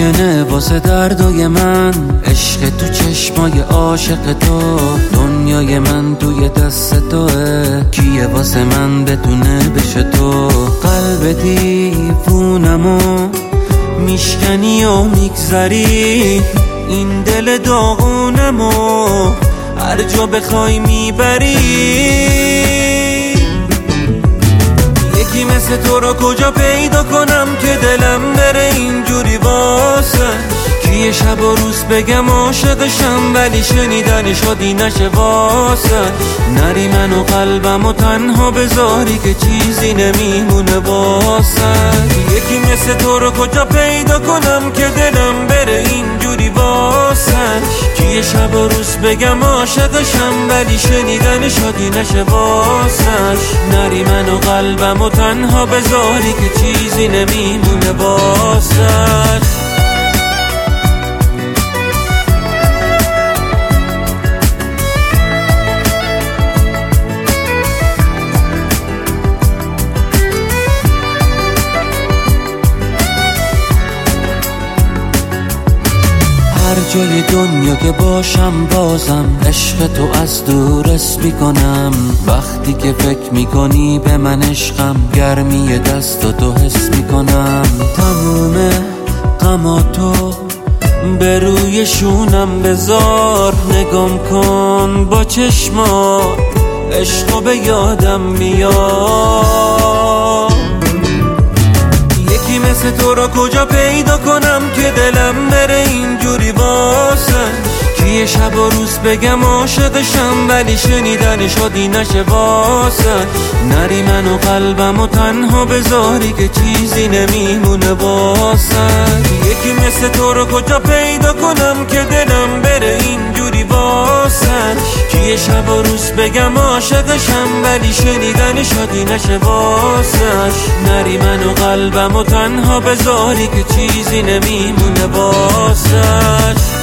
ممکنه واسه دردای من عشق تو چشمای عاشق تو، دنیای من توی دست توه، کیه واسه من بتونه بشه تو؟ قلب دیوونمو میشکنی و میگذری، این دل داغونمو هر جا بخوای میبری. یکی مثل تو رو کجا پیدا کنم که دلم بره اینجوری واسه؟ کیه شب و روز بگم عاشقشم ولی شنیدن شادی نشه واسه؟ نری من و قلبمو تنها بذاری که چیزی نمیمونه واسه. یکی مثل تو رو کجا پیدا کنم که دلم بره اینجوری واسه؟ کیه شب و روز بگم عاشقشم ولی شنیدن شادی نشه واسه؟ نری من و قلبمو تنها بذاری که چیزی نمیمونه واسه. هر جای دنیا که باشم بازم عشق تو از دور حس میکنم. وقتی که فکر میکنی به من عشقم گرمی دست تو حس میکنم. تموم غماتو به روی شونم بذار، نگام کن با چشمات عشقو به یادم میاد. یکی مثل تو رو کجا پیدا کنم که دلم بره اینجوری واسه؟ کیه شب و روز بگم عاشقشم ولی شنیدن شادی نشه واسه؟ نری من و قلبمو تنها بذاری که چیزی نمیمونه واسه. یکی مثل تو رو کجا پیدا کنم که دلم بره اینجوری واسه؟ کیه شب و روز بگم عاشقشم ولی شنیدن شادی نشه واسه؟ نری من و قلبمو تنها بذاری که چیزی نمیمونه واسه.